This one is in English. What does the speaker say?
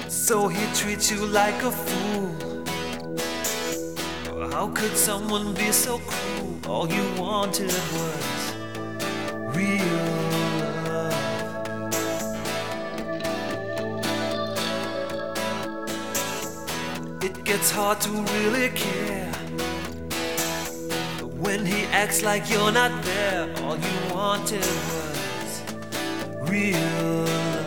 So he treats you like a fool. How could someone be so cruel? All you wanted was real love. It gets hard to really care when he acts like you're not there. All you wanted was real love.